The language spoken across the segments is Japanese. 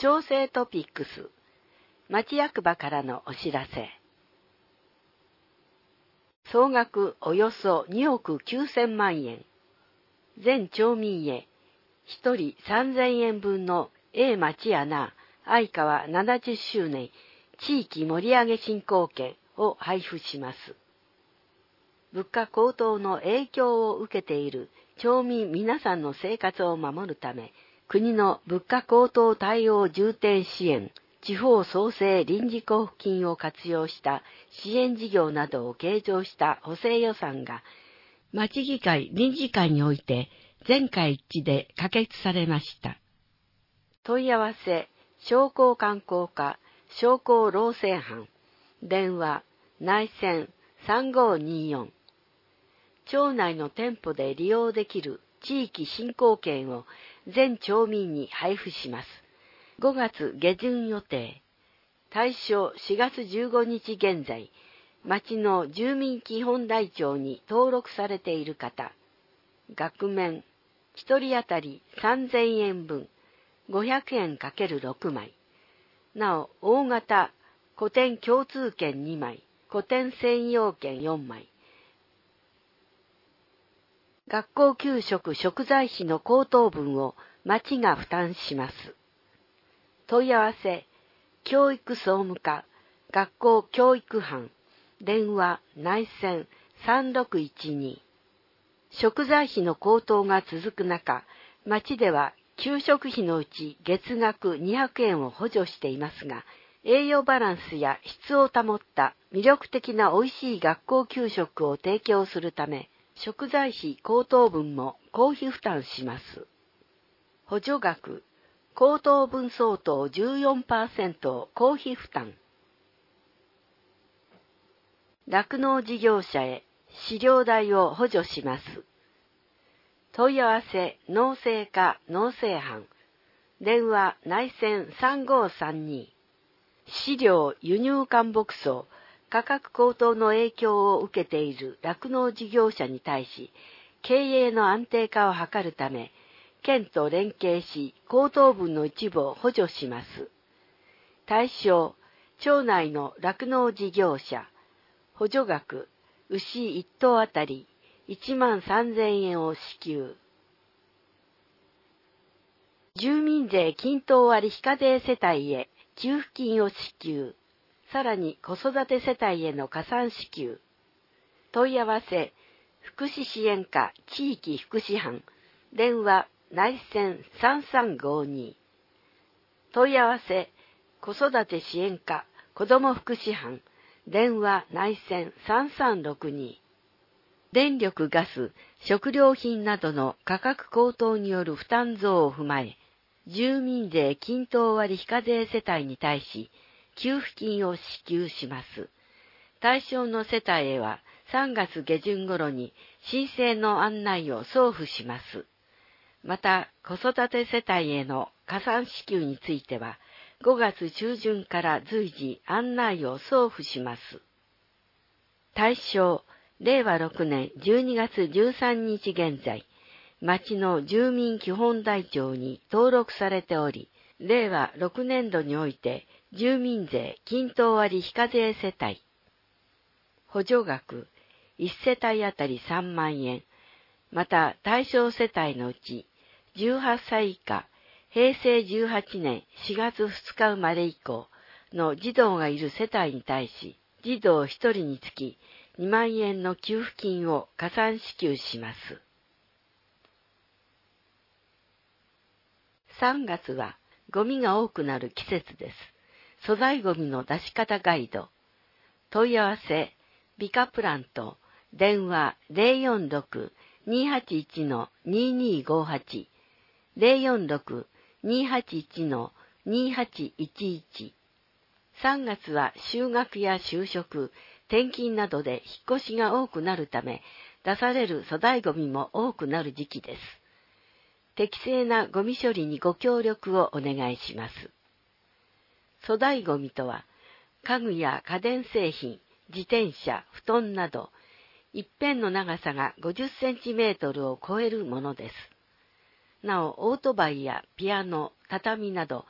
調整トピックス、町役場からのお知らせ。総額およそ2億9000万円。全町民へ1人3000円分の町やな相川70周年地域盛り上げ振興券を配布します。物価高騰の影響を受けている町民皆さんの生活を守るため、国の物価高騰対応重点支援、地方創生臨時交付金を活用した支援事業などを計上した補正予算が、町議会臨時会において全会一致で可決されました。問い合わせ、商工観光課、商工労政班、電話、内線3524。町内の店舗で利用できる地域振興券を全町民に配布します。5月下旬予定。対象4月15日現在、町の住民基本台帳に登録されている方、額面、1人当たり3000円分、500円 ×6 枚。なお、大型、古典共通券2枚、古典専用券4枚。学校給食食材費の高騰分を町が負担します。問い合わせ、教育総務課、学校教育班、電話、内線3612。食材費の高騰が続く中、町では給食費のうち月額200円を補助していますが、栄養バランスや質を保った魅力的な美味しい学校給食を提供するため、食材費高騰分も公費負担します。補助額、高騰分相当 14% を公費負担。酪農事業者へ飼料代を補助します。問い合わせ、農政課農政班、電話内線3532。飼料輸入関牧草価格高騰の影響を受けている酪農事業者に対し、経営の安定化を図るため、県と連携し、高騰分の一部を補助します。対象、町内の酪農事業者、補助額、牛1頭あたり13000円を支給。住民税均等割非課税世帯へ給付金を支給。さらに子育て世帯への加算支給。問い合わせ、福祉支援課地域福祉班、電話内線3352。問い合わせ、子育て支援課子ども福祉班、電話内線3362。電力ガス、食料品などの価格高騰による負担増を踏まえ、住民税均等割非課税世帯に対し、給付金を支給します。対象の世帯へは3月下旬頃に申請の案内を送付します。また、子育て世帯への加算支給については、5月中旬から随時案内を送付します。対象、令和6年12月13日現在、町の住民基本台帳に登録されており、令和6年度において、住民税均等割非課税世帯。補助額、1世帯あたり3万円。また、対象世帯のうち、18歳以下、平成18年4月2日生まれ以降の児童がいる世帯に対し、児童1人につき2万円の給付金を加算支給します。3月はゴミが多くなる季節です。素材ゴミの出し方ガイド。問い合わせ、ビカプラント、電話046-281-2258、046-281-2811。3月は就学や就職、転勤などで引っ越しが多くなるため、出される粗大ゴミも多くなる時期です。適正なゴミ処理にご協力をお願いします。粗大ゴミとは、家具や家電製品、自転車、布団など、一辺の長さが50センチメートルを超えるものです。なお、オートバイやピアノ、畳など、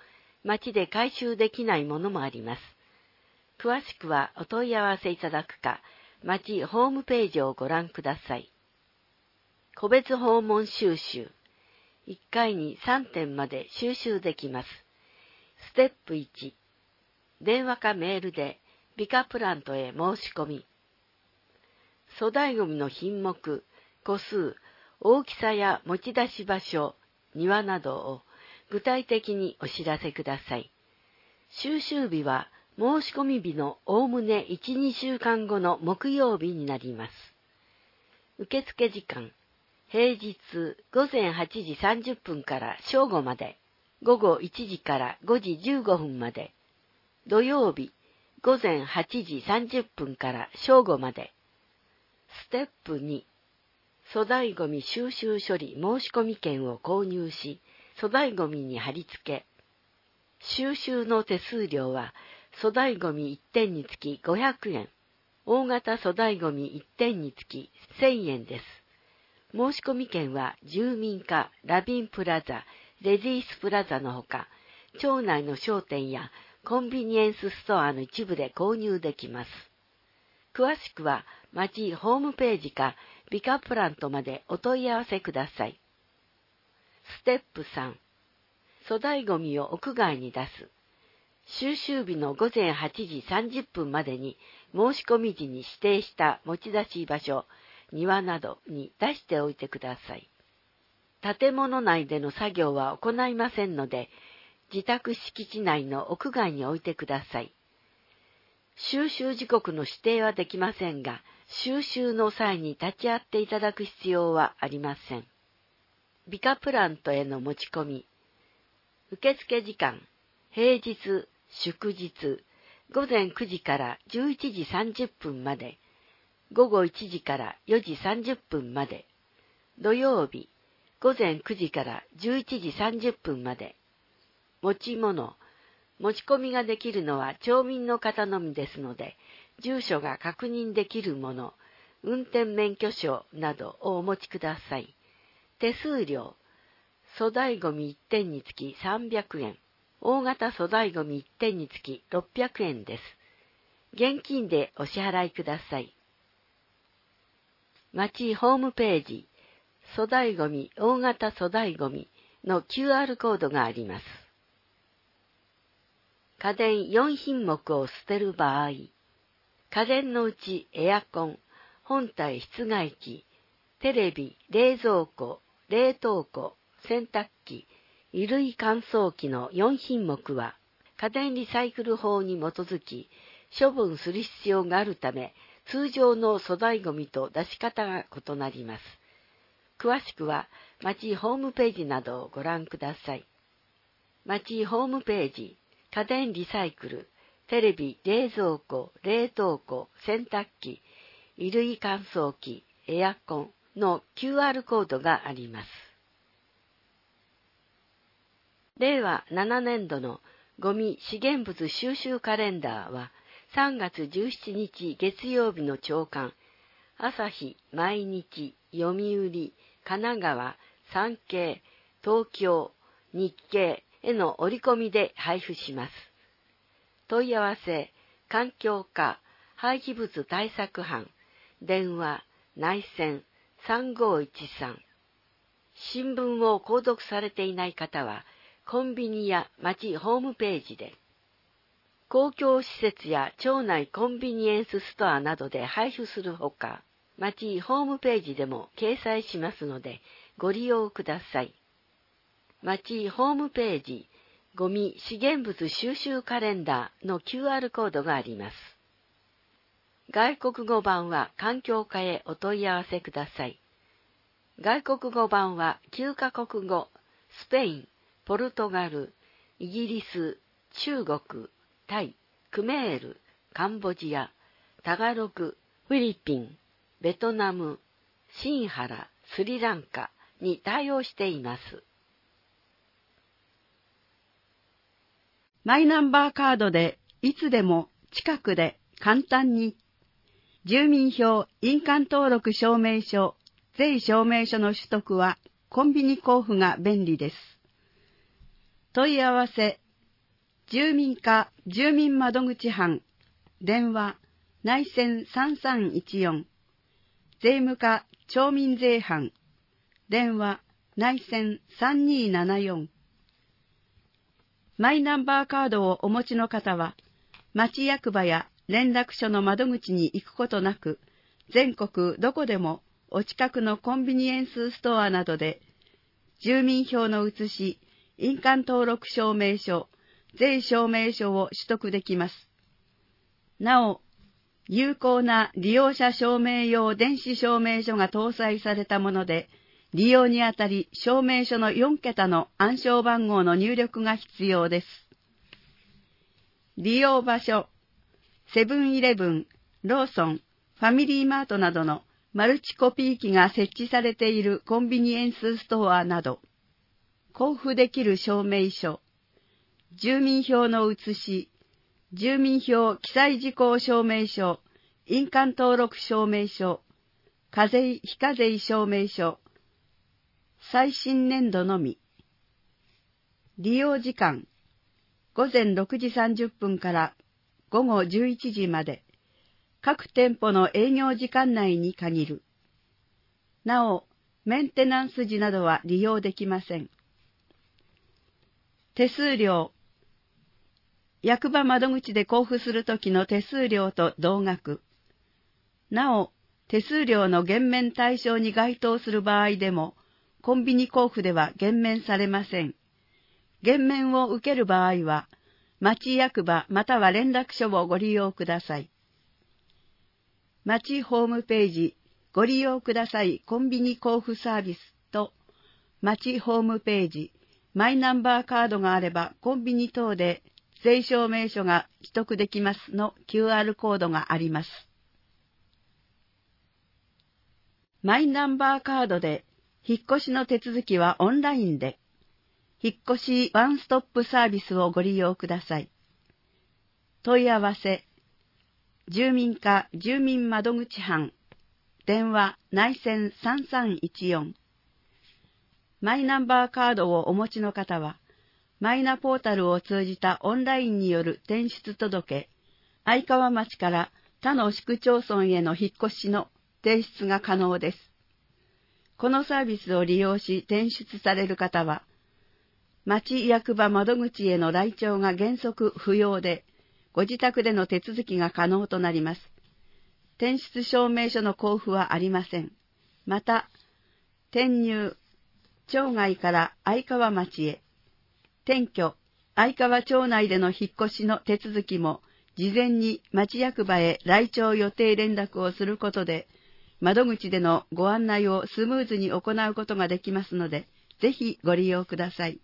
町で回収できないものもあります。詳しくはお問い合わせいただくか、町ホームページをご覧ください。個別訪問収集。1回に3点まで収集できます。ステップ1。電話かメールで美化プラントへ申し込み。粗大ごみの品目、個数、大きさや持ち出し場所、庭などを具体的にお知らせください。収集日は申し込み日のおおむね1、2週間後の木曜日になります。受付時間、平日午前8時30分から正午まで、午後1時から5時15分まで、土曜日午前8時30分から正午まで。ステップ2、粗大ごみ収集処理申込券を購入し、粗大ごみに貼り付け。収集の手数料は粗大ごみ1点につき500円、大型粗大ごみ1点につき1000円です。申込券は住民課ラビンプラザ、レディースプラザのほか、町内の商店やコンビニエンスストアの一部で購入できます。詳しくは町ホームページか美化プラントまでお問い合わせください。ステップ3、粗大ごみを屋外に出す。収集日の午前8時30分までに申し込み時に指定した持ち出し場所、庭などに出しておいてください。建物内での作業は行いませんので、自宅敷地内の屋外に置いてください。収集時刻の指定はできませんが、収集の際に立ち会っていただく必要はありません。美化プラントへの持ち込み。受付時間、平日、祝日、午前9時から11時30分まで、午後1時から4時30分まで、土曜日、午前9時から11時30分まで。持ち物、持ち込みができるのは町民の方のみですので、住所が確認できるもの、運転免許証などをお持ちください。手数料、粗大ごみ1点につき300円、大型粗大ごみ1点につき600円です。現金でお支払いください。町ホームページ、粗大ごみ、大型粗大ごみの QR コードがあります。家電4品目を捨てる場合、家電のうちエアコン、本体室外機、テレビ、冷蔵庫、冷凍庫、洗濯機、衣類乾燥機の4品目は、家電リサイクル法に基づき、処分する必要があるため、通常の粗大ごみと出し方が異なります。詳しくは、町ホームページなどをご覧ください。町ホームページ、家電リサイクル、テレビ、冷蔵庫、冷凍庫、洗濯機、衣類乾燥機、エアコンの QR コードがあります。令和7年度のゴミ資源物収集カレンダーは、3月17日月曜日の朝刊、朝日、毎日、読売、神奈川、産経、東京、日経への折り込みで配布します。問い合わせ、環境課、廃棄物対策班、電話、内線3513。新聞を購読されていない方は、コンビニや町ホームページで、公共施設や町内コンビニエンスストアなどで配布するほか、町ホームページでも掲載しますので、ご利用ください。町ホームページ、ゴミ資源物収集カレンダーの QR コードがあります。外国語版は環境課へお問い合わせください。外国語版は9カ国語、スペイン、ポルトガル、イギリス、中国、タイ、クメール、カンボジア、タガログ、フィリピン、ベトナム、シンハラ、スリランカに対応しています。 マイナンバーカードでいつでも近くで簡単に住民票印鑑登録証明書、税証明書の取得はコンビニ交付が便利です。問い合わせ住民課住民窓口班、電話、内線3314、税務課町民税班、電話、内線3274。マイナンバーカードをお持ちの方は、町役場や連絡所の窓口に行くことなく、全国どこでもお近くのコンビニエンスストアなどで、住民票の写し、印鑑登録証明書、税証明書を取得できます。なお、有効な利用者証明用電子証明書が搭載されたもので、利用にあたり証明書の4桁の暗証番号の入力が必要です。利用場所、セブンイレブン、ローソン、ファミリーマートなどのマルチコピー機が設置されているコンビニエンスストアなど、交付できる証明書、住民票の写し、住民票記載事項証明書、印鑑登録証明書、課税非課税証明書、最新年度のみ。利用時間、午前6時30分から午後11時まで、各店舗の営業時間内に限る。なお、メンテナンス時などは利用できません。手数料、役場窓口で交付するときの手数料と同額。なお、手数料の減免対象に該当する場合でも、コンビニ交付では減免されません。減免を受ける場合は、町役場または連絡所をご利用ください。町ホームページ、ご利用くださいコンビニ交付サービスと、町ホームページ、マイナンバーカードがあればコンビニ等で税証明書が取得できますの QR コードがあります。マイナンバーカードで引っ越しの手続きはオンラインで、引っ越しワンストップサービスをご利用ください。問い合わせ、住民課住民窓口班、電話内線3314。マイナンバーカードをお持ちの方は、マイナポータルを通じたオンラインによる転出届、相川町から他の市区町村への引っ越しの提出が可能です。このサービスを利用し転出される方は、町役場窓口への来庁が原則不要で、ご自宅での手続きが可能となります。転出証明書の交付はありません。また、転入、町外から相川町へ、転居、相川町内での引っ越しの手続きも、事前に町役場へ来庁予定連絡をすることで、窓口でのご案内をスムーズに行うことができますので、ぜひご利用ください。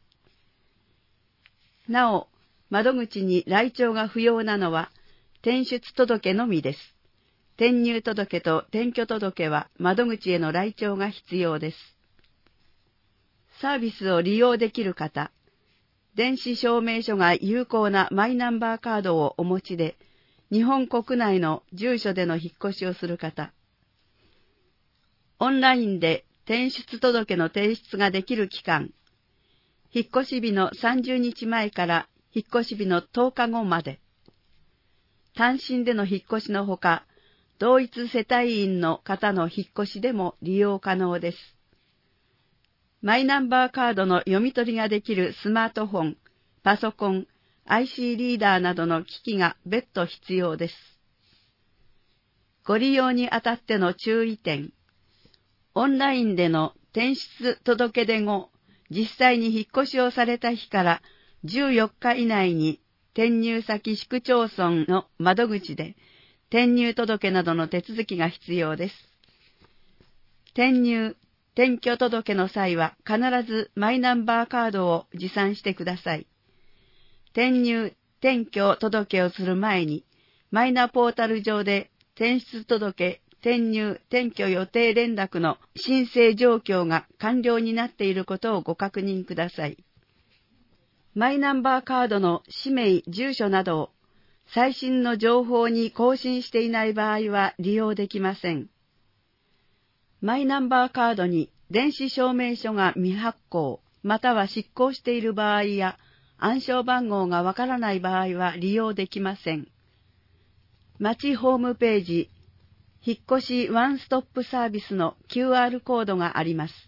なお、窓口に来庁が不要なのは、転出届のみです。転入届と転居届は窓口への来庁が必要です。サービスを利用できる方、電子証明書が有効なマイナンバーカードをお持ちで、日本国内の住所での引っ越しをする方、オンラインで転出届の提出ができる期間、引っ越し日の30日前から引っ越し日の10日後まで、単身での引っ越しのほか、同一世帯員の方の引っ越しでも利用可能です。マイナンバーカードの読み取りができるスマートフォン、パソコン、IC リーダーなどの機器が別途必要です。ご利用にあたっての注意点、オンラインでの転出届出後、実際に引っ越しをされた日から14日以内に転入先市区町村の窓口で転入届などの手続きが必要です。転入・転居届の際は必ずマイナンバーカードを持参してください。転入・転居届をする前にマイナポータル上で転出届、転入・転居予定連絡の申請状況が完了になっていることをご確認ください。マイナンバーカードの氏名、住所などを最新の情報に更新していない場合は利用できません。マイナンバーカードに電子証明書が未発行または失効している場合や、 暗証番号がわからない場合は利用できません。町ホームページ、引っ越しワンストップサービスの QR コードがあります。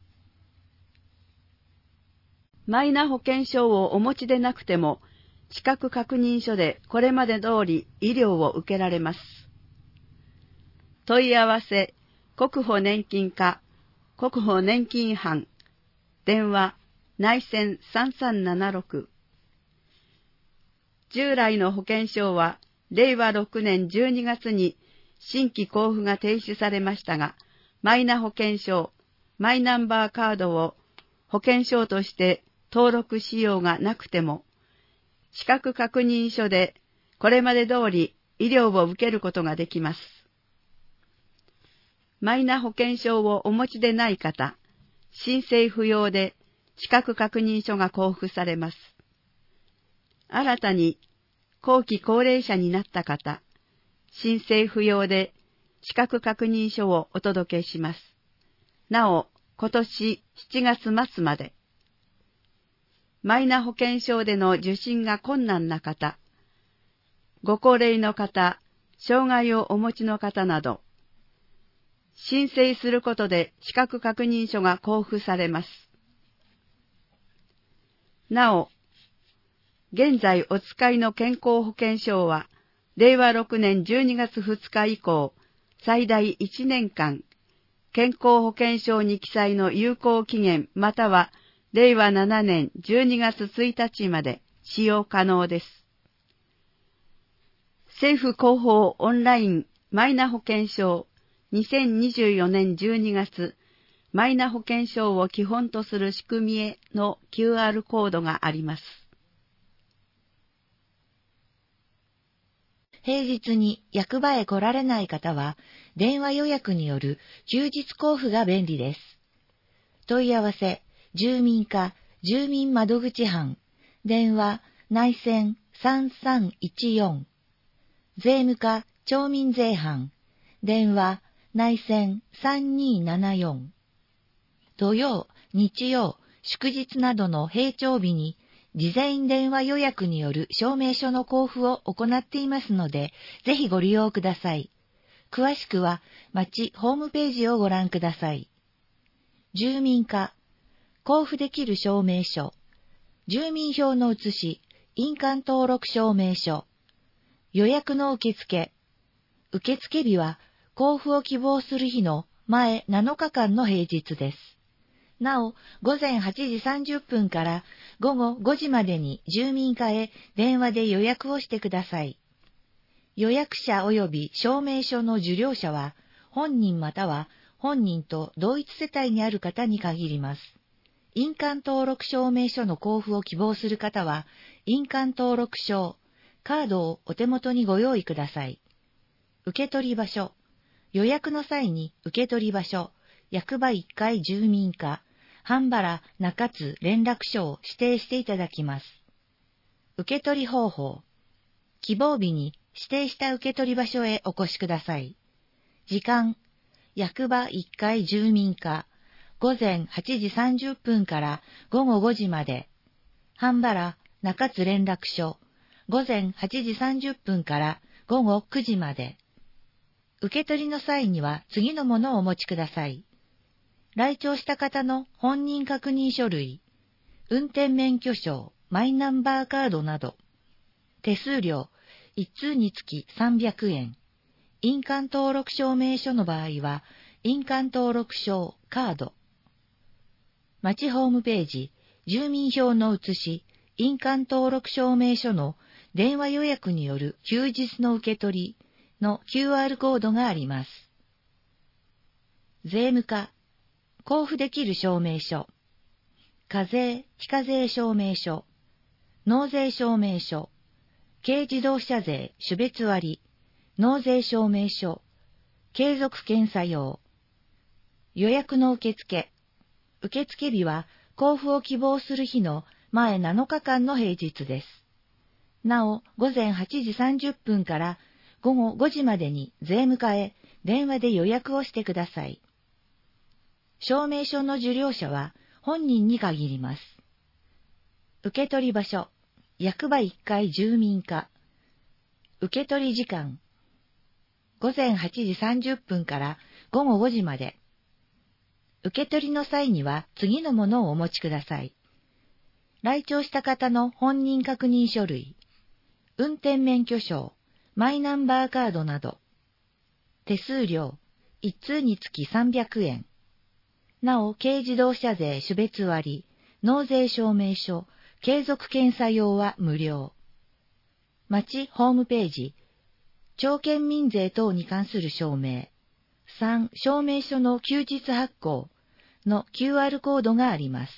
マイナ保険証をお持ちでなくても、資格確認書でこれまで通り医療を受けられます。問い合わせ、国保年金課、国保年金班、電話、内線3376。従来の保険証は、令和6年12月に新規交付が停止されましたが、マイナ保険証、マイナンバーカードを保険証として登録しようがなくても、資格確認書でこれまで通り医療を受けることができます。マイナ保険証をお持ちでない方、申請不要で資格確認書が交付されます。新たに後期高齢者になった方、申請不要で資格確認書をお届けします。なお、今年7月末まで。マイナ保険証での受診が困難な方、ご高齢の方、障害をお持ちの方など、申請することで資格確認書が交付されます。なお、現在お使いの健康保険証は、令和6年12月2日以降、最大1年間、健康保険証に記載の有効期限または令和7年12月1日まで使用可能です。政府広報オンラインマイナ保険証2024年12月マイナ保険証を基本とする仕組みへの QR コードがあります。 平日に役場へ来られない方は、電話予約による休日交付が便利です。問い合わせ、住民課、住民窓口班、電話、内線3314、税務課、町民税班、電話、内線3274、土曜、日曜、祝日などの平常日に、事前電話予約による証明書の交付を行っていますので、ぜひご利用ください。詳しくは、町ホームページをご覧ください。住民課、交付できる証明書、住民票の写し、印鑑登録証明書、予約の受付、受付日は交付を希望する日の前7日間の平日です。なお、午前8時30分から午後5時までに住民課へ電話で予約をしてください。予約者及び証明書の受領者は、本人または本人と同一世帯にある方に限ります。印鑑登録証明書の交付を希望する方は、印鑑登録証、カードをお手元にご用意ください。受取場所、予約の際に受取場所、役場1階住民課、半原中津連絡所を指定していただきます。受取方法、希望日に指定した受取場所へお越しください。時間、役場1階住民課、午前8時30分から午後5時まで、半原中津連絡所、午前8時30分から午後9時まで。受け取りの際には次のものをお持ちください。来庁した方の本人確認書類、運転免許証、マイナンバーカードなど、手数料、1通につき300円。印鑑登録証明書の場合は、印鑑登録証、カード。町ホームページ、住民票の写し、印鑑登録証明書の電話予約による休日の受け取りの QR コードがあります。税務課、交付できる証明書、課税・非課税証明書、納税証明書、軽自動車税種別割、納税証明書、継続検査用、予約の受付、受付日は交付を希望する日の前7日間の平日です。なお、午前8時30分から午後5時までに税務課へ電話で予約をしてください。証明書の受領者は本人に限ります。 受取場所、役場1階住民課。受取時間、午前8時30分から午後5時まで。受取の際には次のものをお持ちください。来庁した方の本人確認書類、運転免許証、マイナンバーカードなど。手数料、1通につき300円。なお、軽自動車税種別割、納税証明書、継続検査用は無料。町ホームページ、町県民税等に関する証明。3、証明書の休日発行の QR コードがあります。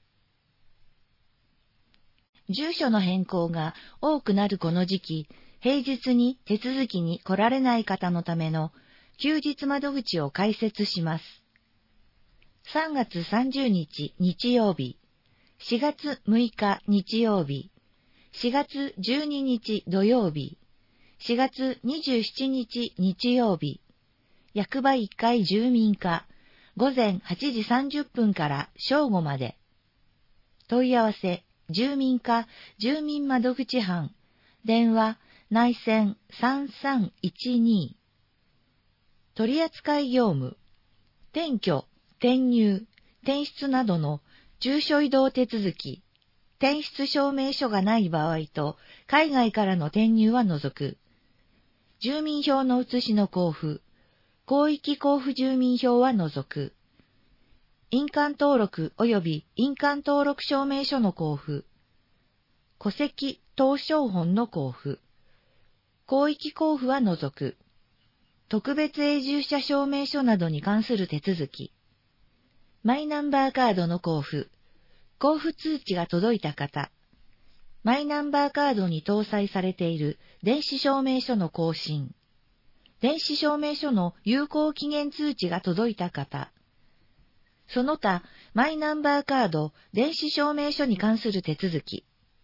住所の変更が多くなるこの時期、平日に手続きに来られない方のための休日窓口を開設します。3月30日日曜日、4月6日日曜日、4月12日土曜日、4月27日日曜日、役場1階住民課、午前8時30分から正午まで。問い合わせ、住民課、住民窓口班、電話、内線3312。取扱業務、転居、転入、転出などの住所移動手続き、転出証明書がない場合と、海外からの転入は除く。住民票の写しの交付、広域交付住民票は除く。印鑑登録及び印鑑登録証明書の交付、戸籍謄証本の交付、広域交付は除く。特別永住者証明書などに関する手続き、マイナンバーカードの交付、交付通知が届いた方、マイナンバーカードに搭載されている電子証明書の更新、電子証明書の有効期限通知が届いた方、その他マイナンバーカード、電子証明書に関する手続き、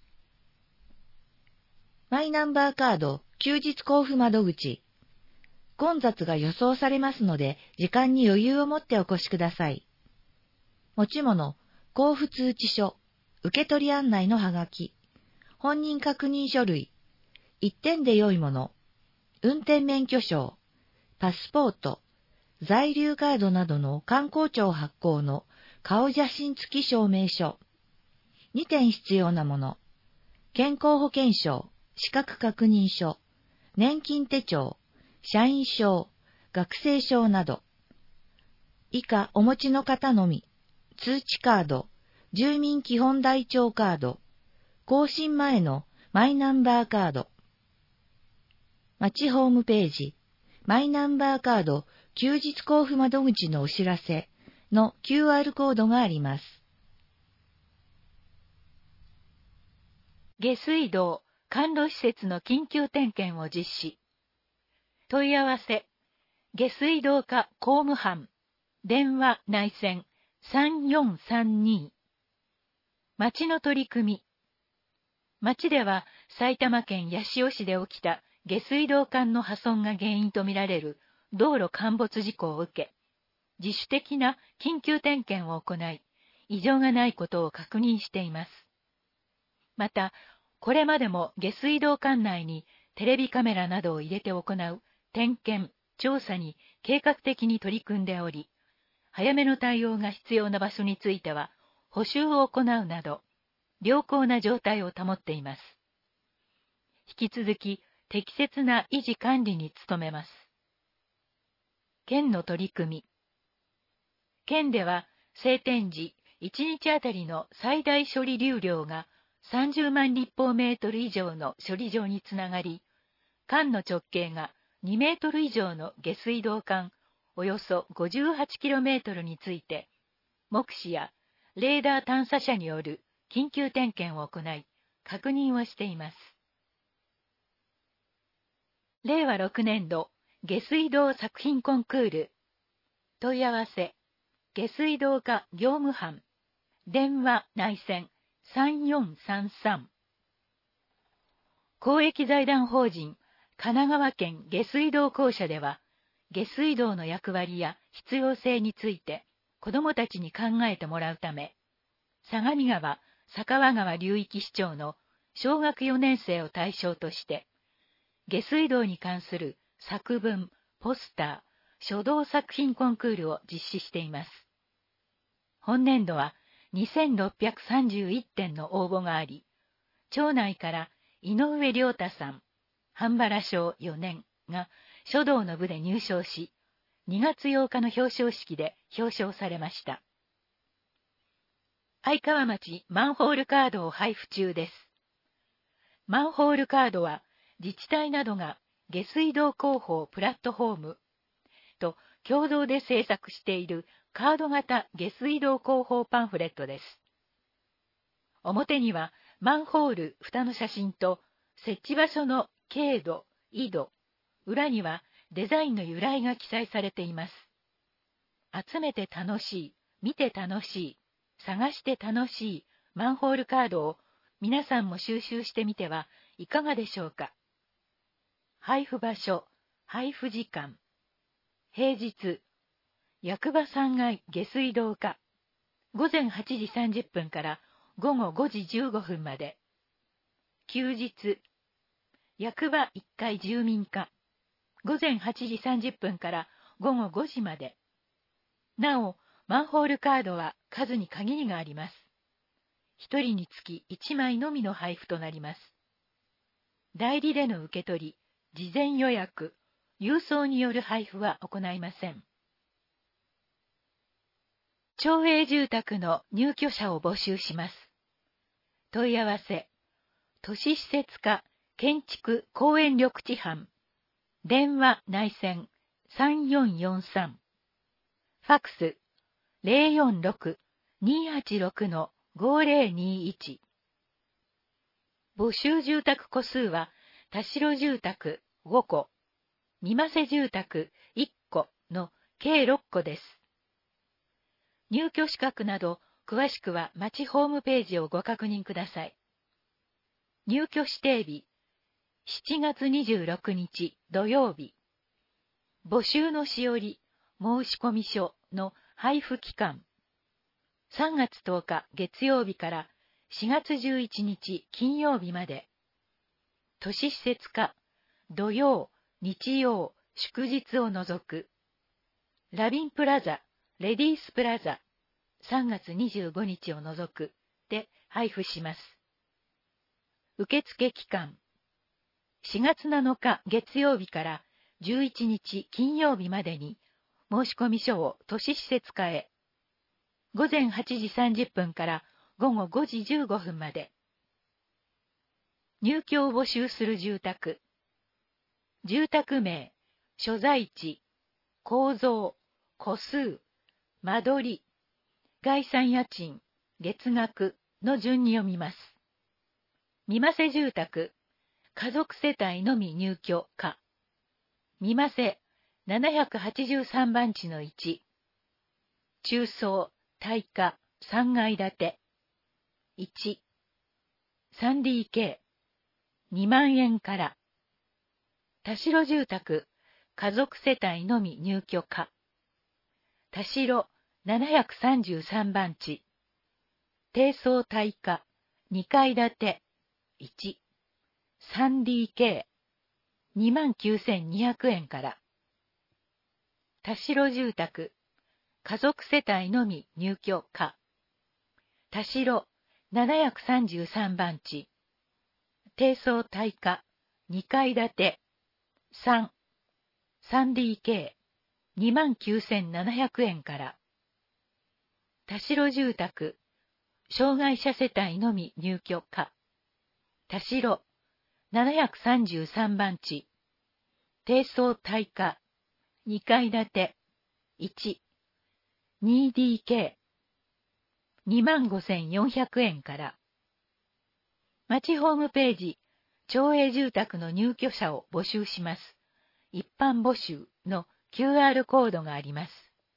マイナンバーカード、休日交付窓口、混雑が予想されますので、時間に余裕を持ってお越しください。持ち物、交付通知書、受取案内のはがき、本人確認書類、1点で良いもの、運転免許証、パスポート、在留カードなどの観光庁発行の顔写真付き証明書、2点必要なもの、健康保険証、資格確認書、年金手帳、社員証、学生証など。以下お持ちの方のみ、通知カード、住民基本台帳カード、更新前のマイナンバーカード。町ホームページ、マイナンバーカード休日交付窓口のお知らせの QR コードがあります。 下水道、管路施設の緊急点検を実施。問い合わせ、下水道課工務班、電話内線3432。町の取り組み。町では埼玉県八潮市で起きた下水道管の破損が原因とみられる道路陥没事故を受け、自主的な緊急点検を行い、異常がないことを確認しています。また、これまでも下水道管内にテレビカメラなどを入れて行う点検、調査に計画的に取り組んでおり、早めの対応が必要な場所については補修を行うなど、良好な状態を保っています。引き続き適切な維持管理に努めます。県の取り組み。県では晴天時1日あたりの最大処理流量が30万立方メートル以上の処理場につながり、管の直径が2メートル以上の下水道管およそ 58km について、目視やレーダー探査車による緊急点検を行い、確認をしています。令和6年度下水道作品コンクール。問い合わせ、下水道課業務班、電話内線3433。公益財団法人神奈川県下水道公社では、下水道の役割や必要性について子どもたちに考えてもらうため、相模川酒匂川流域市長の小学4年生を対象として、下水道に関する作文、ポスター、書道作品コンクールを実施しています。本年度は2631点の応募があり、町内から井上良太さん、半原賞4年が書道の部で入賞し、2月8日の表彰式で表彰されました。愛川町マンホールカードを配布中です。マンホールカードは自治体などが下水道広報プラットフォームと共同で制作しているカード型下水道広報パンフレットです。表にはマンホール蓋の写真と設置場所の経度、緯度、裏にはデザインの由来が記載されています。集めて楽しい、見て楽しい、探して楽しいマンホールカードを皆さんも収集してみてはいかがでしょうか。配布場所、配布時間。平日、役場3階下水道課、午前8時30分から午後5時15分まで。休日、役場1階住民課、午前8時30分から午後5時まで。なお、マンホールカードは数に限りがあります。1人につき1枚のみの配布となります。代理での受け取り、事前予約、郵送による配布は行いません。町営住宅の入居者を募集します。問い合わせ、都市施設課建築公園緑地班、電話内線3443、ファックス046-286-5021。募集住宅戸数は、田代住宅5戸、三瀬住宅1戸の計6戸です。入居資格など、詳しくは町ホームページをご確認ください。入居指定日、7月26日土曜日。募集のしおり、申込書の配布期間。3月10日月曜日から4月11日金曜日まで。都市施設課、土曜、日曜、祝日を除く。ラビンプラザ、レディースプラザ、3月25日を除くで配布します。受付期間。4月7日月曜日から11日金曜日までに申込書を都市施設課へ。午前8時30分から午後5時15分まで。入居を募集する住宅。住宅名、所在地、構造、戸数、間取り、概算家賃、月額の順に読みます。三瀬住宅、家族世帯のみ入居可。三瀬783番地の1。中層、耐火、3階建て。1。3DK、2万円から。田代住宅、家族世帯のみ入居可。田代733番地。低層耐火、2階建て。1。3DK、29,200円から。田代住宅、家族世帯のみ入居可。田代733番地。低層耐火、2階建て。3。3DK、29,700円から。田代住宅、障害者世帯のみ入居可。田代733番地。低層耐火、2階建て。1。2DK、25,400円から。町ホームページ、町営住宅の入居者を募集します。一般募集の QR コードがあります。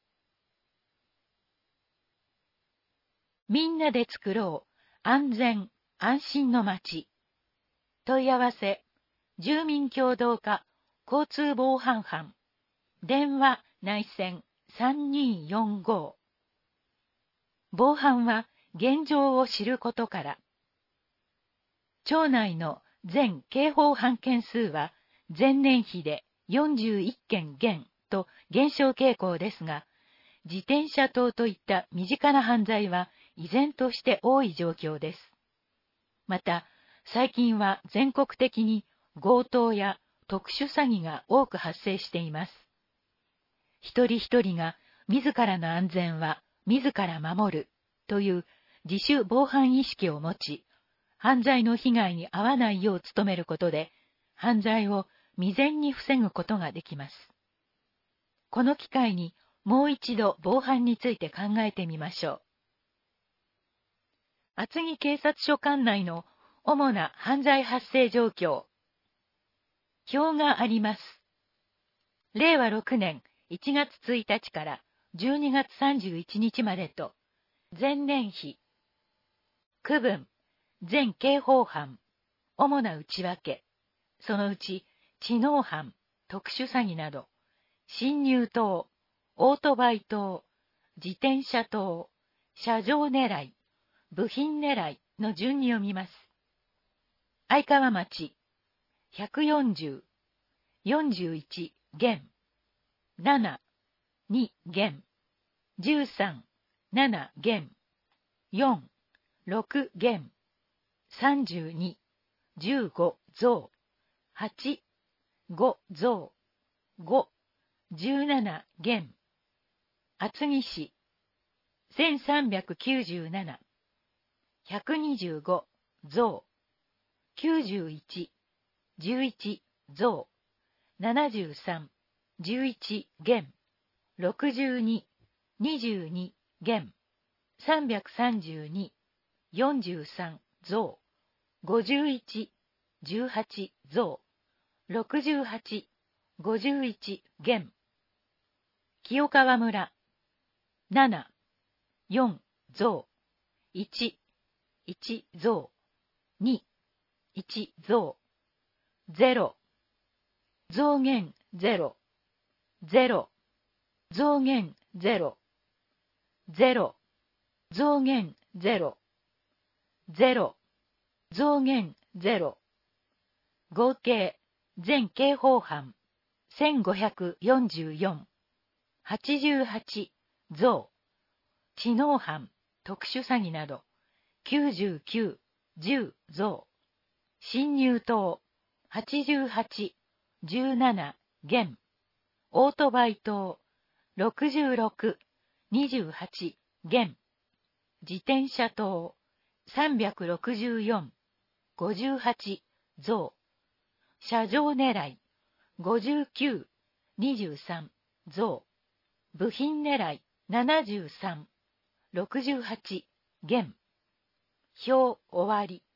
みんなで作ろう安全安心の町。問い合わせ、住民協同課交通防犯班、電話内線3245。防犯は現状を知ることから。町内の全刑法犯件数は前年比で41件減と減少傾向ですが、自転車盗といった身近な犯罪は依然として多い状況です。また、最近は全国的に強盗や特殊詐欺が多く発生しています。一人一人が自らの安全は自ら守るという自主防犯意識を持ち、犯罪の被害に遭わないよう努めることで、犯罪を未然に防ぐことができます。この機会にもう一度防犯について考えてみましょう。厚木警察署管内の主な犯罪発生状況。表があります。令和6年1月1日から12月31日までと、前年比。区分、全刑法犯、主な内訳、そのうち知能犯、特殊詐欺など、侵入盗、オートバイ盗、自転車盗、車上狙い、部品狙いの順に読みます。愛川町、140、41減、7、2減、13、7減、4、6減、32、15増、8、5増、5、17減。厚木市、1397、125増、91、11増、73、11減、62、22減、332、43増、51、18増、68、51減。清川村、7、4増、1、1増、2、1増、0、増減0、0、増減0、0、増減0、0、増減0。合計、全刑法犯、1544、88増、知能犯、特殊詐欺など、99、10増、侵入盗、88、17減、オートバイ盗、66、28減、自転車盗、364、58増、車上狙い、59、23増、部品狙い、73、68減。表終わり。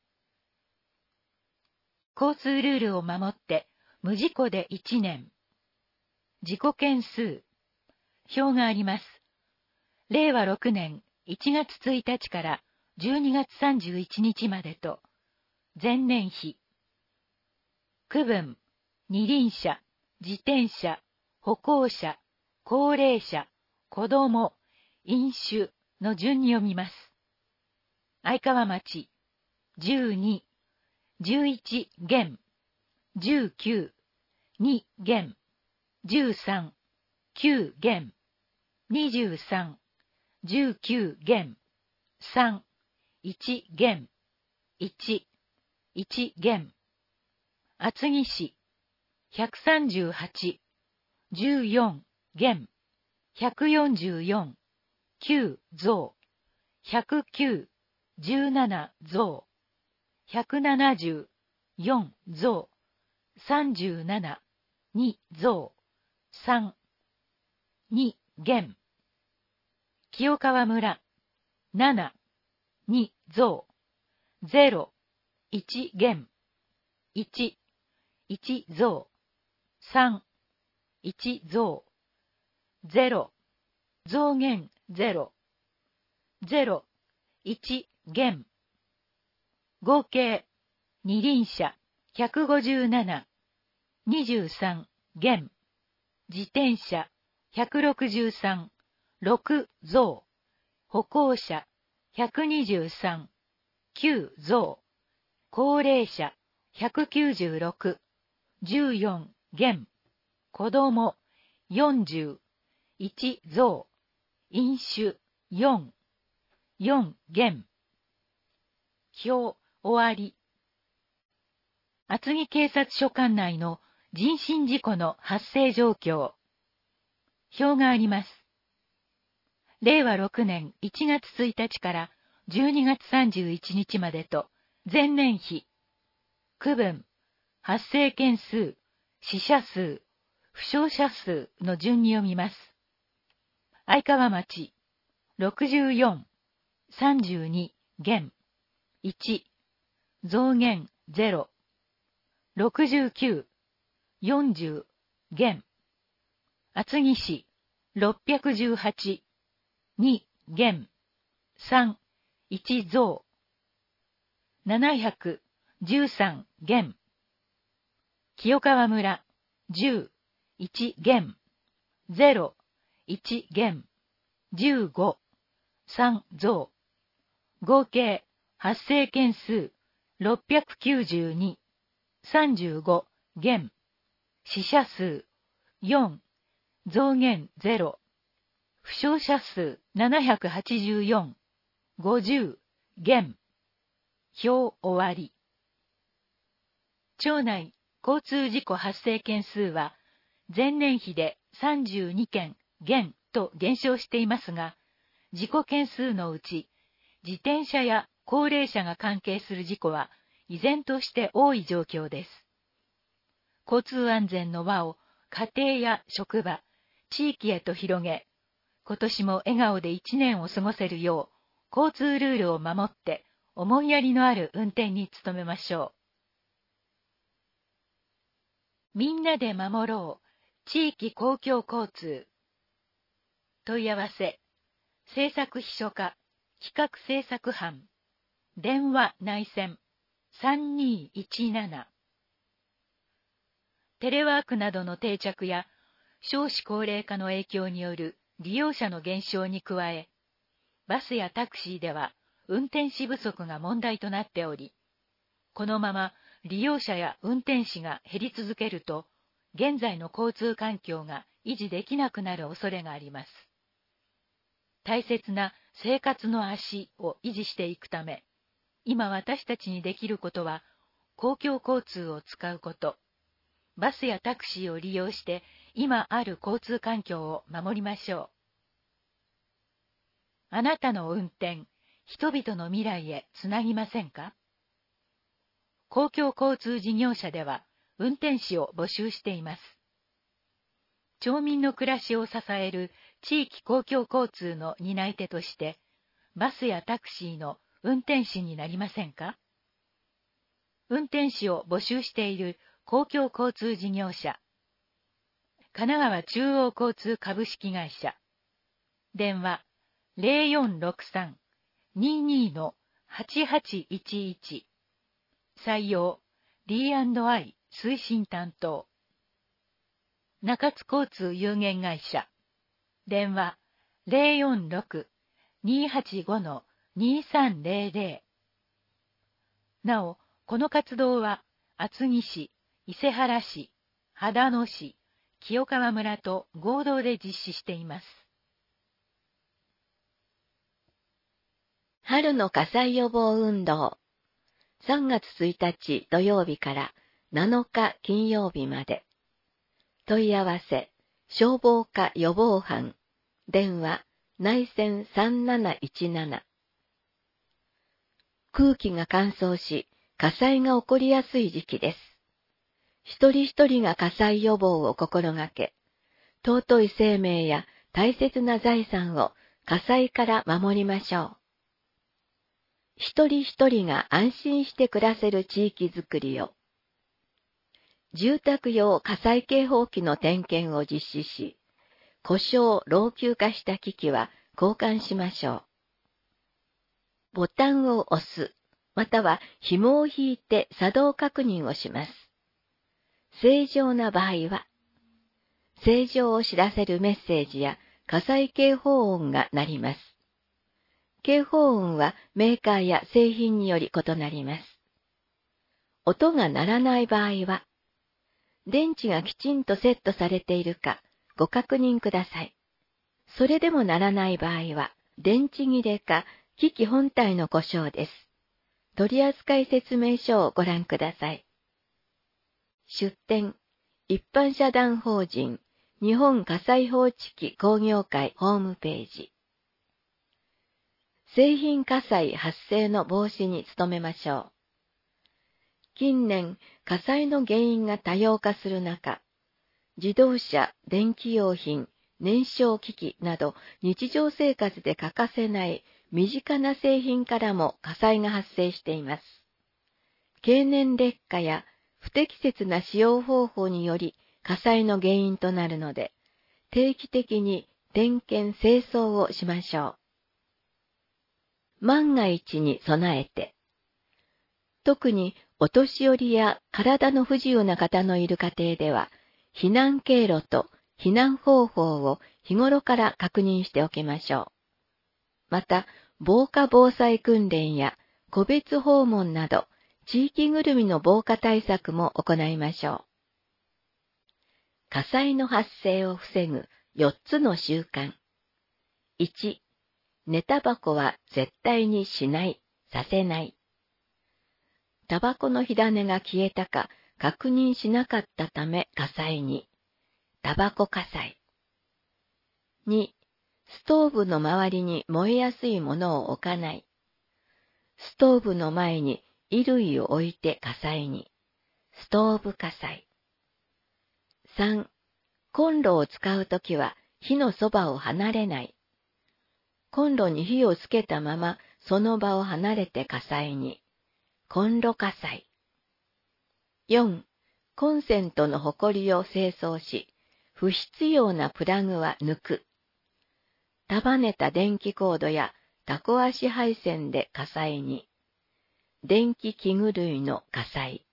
交通ルールを守って無事故で1年。事故件数。表があります。令和6年1月1日から12月31日までと、前年比。区分、二輪車、自転車、歩行者、高齢者、子供、飲酒の順に読みます。愛川町、12、11減、19、2減、13、9減、23、19減、3、1減、1、1減。厚木市、138、14減、144、9増、109、17増、170、4増、37、2増、3、2減。清川村、7、2増、0、1減、1、1増、3、1増、0、増減0、0、1減。合計、二輪車157、23減。自転車163、6増。歩行者 123、9増、高齢者196、14減、子供40、1増、飲酒4、4減。表終わり。厚木警察署管内の人身事故の発生状況。表があります。令和6年1月1日から12月31日までと、前年比。区分、発生件数、死者数、負傷者数の順に読みます。愛川町、64、32減、1、増減0、69、40減。厚木市、618、2減、3、1増、713減。清川村、10、1減、0、1減、15、3増。合計、発生件数、692、35減。死者数、4、増減0。負傷者数784、50減。表終わり。町内交通事故発生件数は前年比で32件減と減少していますが、事故件数のうち自転車や高齢者が関係する事故は依然として多い状況です。交通安全の輪を家庭や職場、地域へと広げ、今年も笑顔で一年を過ごせるよう、交通ルールを守って思いやりのある運転に努めましょう。みんなで守ろう地域公共交通。問い合わせ、政策秘書課企画政策班、電話内線3217。テレワークなどの定着や少子高齢化の影響による利用者の減少に加え、バスやタクシーでは運転士不足が問題となっており、このまま利用者や運転士が減り続けると、現在の交通環境が維持できなくなる恐れがあります。大切な生活の足を維持していくため、今私たちにできることは、公共交通を使うこと、バスやタクシーを利用して今ある交通環境を守りましょう。あなたの運転、人々の未来へつなぎませんか？公共交通事業者では運転士を募集しています。町民の暮らしを支える地域公共交通の担い手として、バスやタクシーの運転士になりませんか？運転士を募集している公共交通事業者、神奈川中央交通株式会社、電話0463-22-8811、採用 D&I 推進担当、中津交通有限会社、電話046-285-2300。なお、この活動は厚木市、伊勢原市、秦野市、清川村と合同で実施しています。 春の火災予防運動。3月1日土曜日から7日金曜日まで。問い合わせ、消防課予防班、電話、内線3717。空気が乾燥し、火災が起こりやすい時期です。一人一人が火災予防を心がけ、尊い生命や大切な財産を火災から守りましょう。一人一人が安心して暮らせる地域づくりを。住宅用火災警報器の点検を実施し、故障・老朽化した機器は交換しましょう。ボタンを押す、または紐を引いて作動確認をします。正常な場合は、正常を知らせるメッセージや火災警報音が鳴ります。 警報音はメーカーや製品により異なります。音が鳴らない場合は、電池がきちんとセットされているかご確認ください。それでも鳴らない場合は、電池切れか機器本体の故障です。取扱説明書をご覧ください。出典、一般社団法人日本火災報知器工業会ホームページ。製品火災発生の防止に努めましょう。近年、火災の原因が多様化する中、自動車、電気用品、燃焼機器など日常生活で欠かせない身近な製品からも火災が発生しています。経年劣化や不適切な使用方法により火災の原因となるので、定期的に点検清掃をしましょう。万が一に備えて、特にお年寄りや体の不自由な方のいる家庭では、避難経路と避難方法を日頃から確認しておきましょう。また、防火防災訓練や個別訪問など、地域ぐるみの防火対策も行いましょう。火災の発生を防ぐ4つの習慣。1、寝タバコは絶対にしない、させない。タバコの火種が消えたか確認しなかったため火災に。タバコ火災。2、ストーブの周りに燃えやすいものを置かない。ストーブの前に衣類を置いて火災に。ストーブ火災。3、コンロを使うときは火のそばを離れない。コンロに火をつけたままその場を離れて火災に。コンロ火災。4、コンセントのほこりを清掃し、不必要なプラグは抜く。束ねた電気コードやタコ足配線で火災に。電気器具類の火災。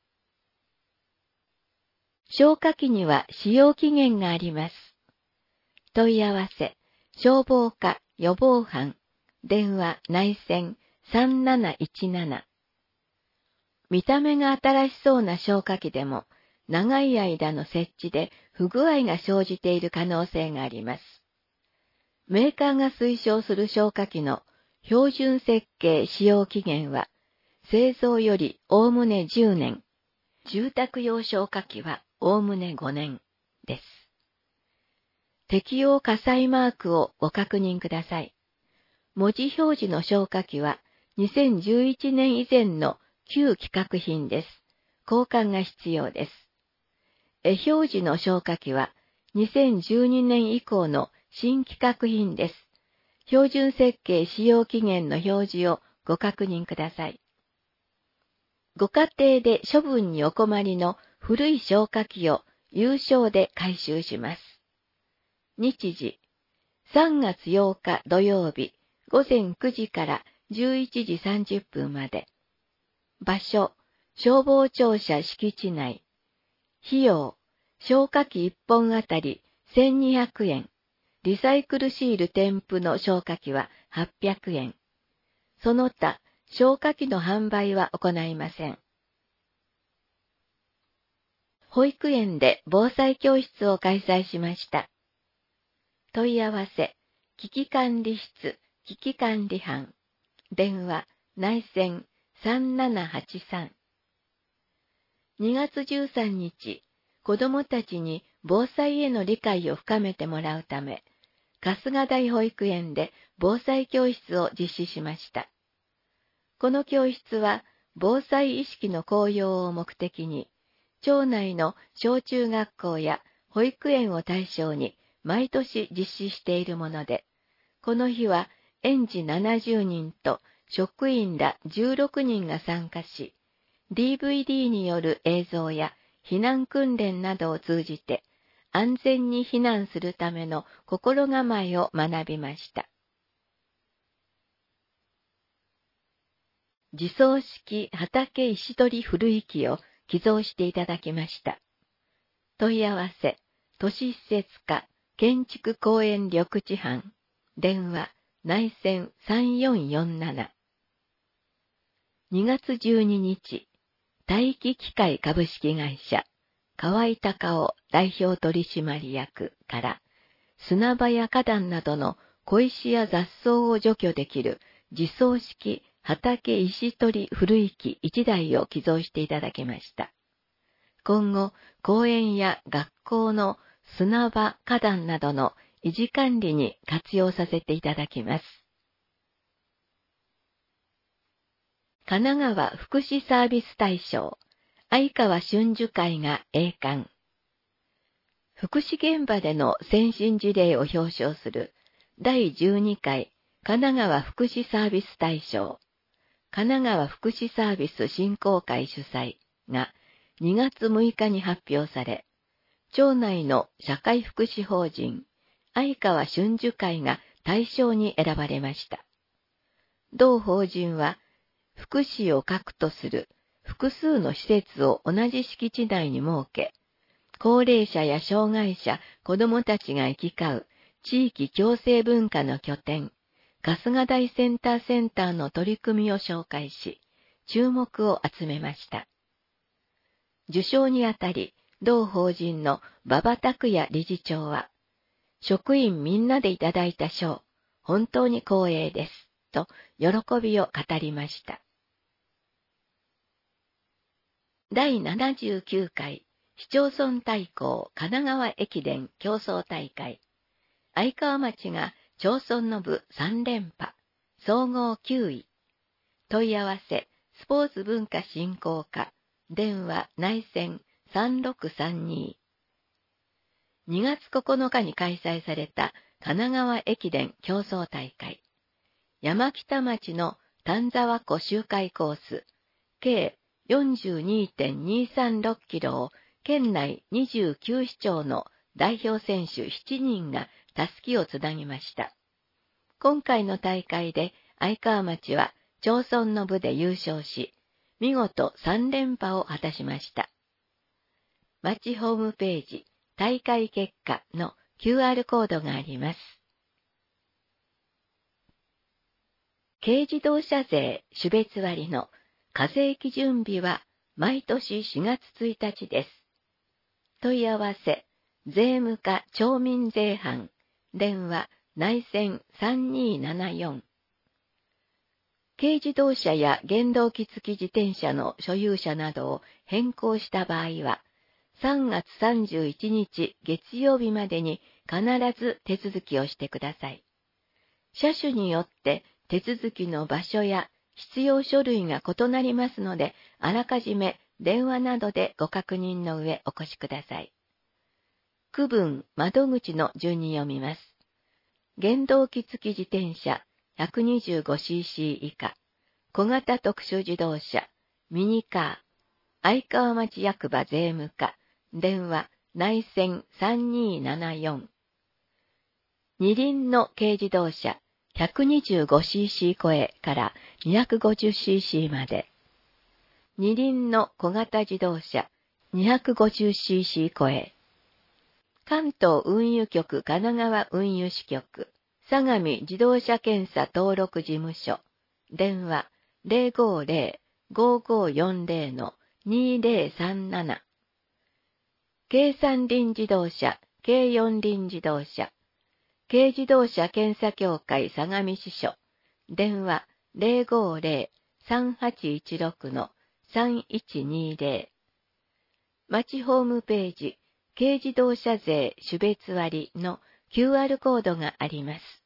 消火器には使用期限があります。問い合わせ、消防課予防班、電話内線3717。見た目が新しそうな消火器でも、長い間の設置で不具合が生じている可能性があります。メーカーが推奨する消火器の標準設計使用期限は、製造よりおおむね10年、住宅用消火器はおおむね5年です。適用火災マークをご確認ください。文字表示の消火器は2011年以前の旧規格品です。交換が必要です。絵表示の消火器は2012年以降の新規格品です。標準設計使用期限の表示をご確認ください。ご家庭で処分にお困りの古い消火器を有償で回収します。日時、3月8日土曜日午前9時から11時30分まで。場所、消防庁舎敷地内。費用、消火器1本あたり1200円。リサイクルシール添付の消火器は800円。その他、消火器の販売は行いません。保育園で防災教室を開催しました。問い合わせ、危機管理室、危機管理班。電話、内線3783。2月13日、子どもたちに防災への理解を深めてもらうため、春日台保育園で防災教室を実施しました。この教室は、防災意識の向上を目的に、町内の小中学校や保育園を対象に毎年実施しているもので、この日は園児70人と職員ら16人が参加し、DVD による映像や避難訓練などを通じて、安全に避難するための心構えを学びました。自走式畑石取り古い機を寄贈していただきました。問い合わせ、都市施設課建築公園緑地班、電話内線3447。2月12日、大気機械株式会社、河合隆夫代表取締役から砂場や花壇などの小石や雑草を除去できる自走式畑石取り古い機1台を寄贈していただきました。今後、公園や学校の砂場花壇などの維持管理に活用させていただきます。神奈川福祉サービス大賞、相川春樹会が栄冠。福祉現場での先進事例を表彰する第12回神奈川福祉サービス大賞、神奈川福祉サービス振興会主催が2月6日に発表され、町内の社会福祉法人、相川春樹会が大賞に選ばれました。同法人は、福祉を核とする複数の施設を同じ敷地内に設け、高齢者や障害者、子どもたちが行き交う地域共生文化の拠点、春日台センターの取り組みを紹介し、注目を集めました。受賞にあたり、同法人の馬場拓也理事長は、職員みんなでいただいた賞、本当に光栄です、と喜びを語りました。第79回市町村対抗神奈川駅伝競争大会。相川町が町村の部3連覇、総合9位。問い合わせ、スポーツ文化振興課、電話内線3632。2月9日に開催された神奈川駅伝競争大会。山北町の丹沢湖周回コース、計42.236 キロを県内29市町の代表選手7人がたすきをつなぎました。今回の大会で相川町は町村の部で優勝し、見事3連覇を果たしました。町ホームページ、大会結果の QR コードがあります。軽自動車税種別割の課税基準日は毎年4月1日です。問い合わせ、税務課町民税班、電話内線3274。軽自動車や原動機付き自転車の所有者などを変更した場合は、3月31日月曜日までに必ず手続きをしてください。車種によって手続きの場所や必要書類が異なりますので、あらかじめ電話などでご確認の上お越しください。区分窓口の順に読みます。原動機付き自転車 125cc 以下、小型特殊自動車、ミニカー、相川町役場税務課、電話内線3274。二輪の軽自動車 125cc 超えから 250cc まで。二輪の小型自動車 250cc 超え。関東運輸局神奈川運輸支局、相模自動車検査登録事務所、電話 050-5540-2037。軽三輪自動車、軽四輪自動車、軽自動車検査協会相模支所、電話 050-3816-3120。町ホームページ、軽自動車税種別割の QR コードがあります。